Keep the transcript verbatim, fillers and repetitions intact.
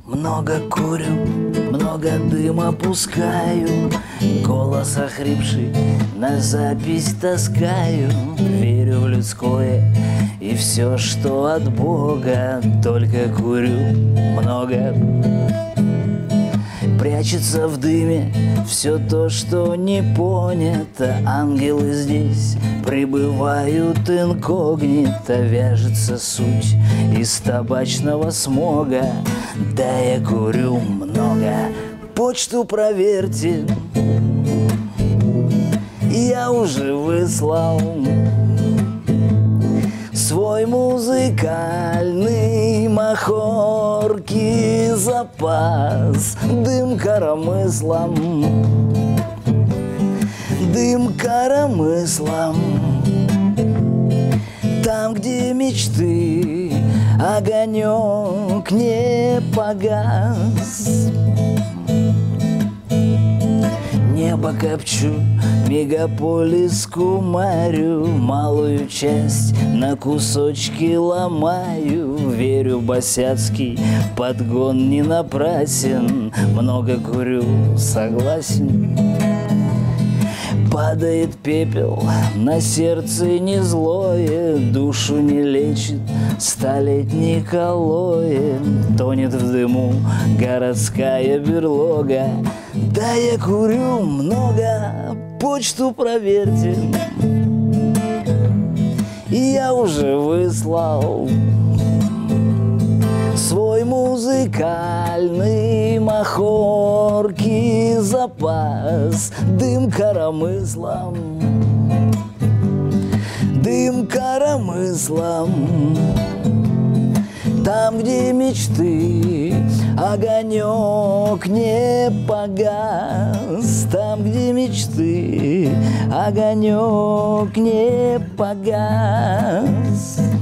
Много курю, много дыма пускаю, голос охрипший на запись таскаю. Верю в людское и все, что от Бога, только курю много. Прячется в дыме все то, что не понято. Ангелы здесь прибывают инкогнито. Вяжется суть из табачного смога. Да я курю много. Почту проверьте, я уже выслал свой музыкальный махорки запас. Дым коромыслом, дым коромыслом. Там, где мечты огонек не погас. Небо копчу, мегаполис кумарю, малую часть на кусочки ломаю. Верю, босяцкий подгон не напрасен, много курю, согласен. Падает пепел, на сердце не злое, душу не лечит столетний калоэ. Тонет в дыму городская берлога. Да я курю много, почту проверьте, я уже выслал свой музыкальный махорки запас. Дым коромыслом, дым коромыслом. Там, где мечты огонек не погас. Там, где мечты огонек не погас.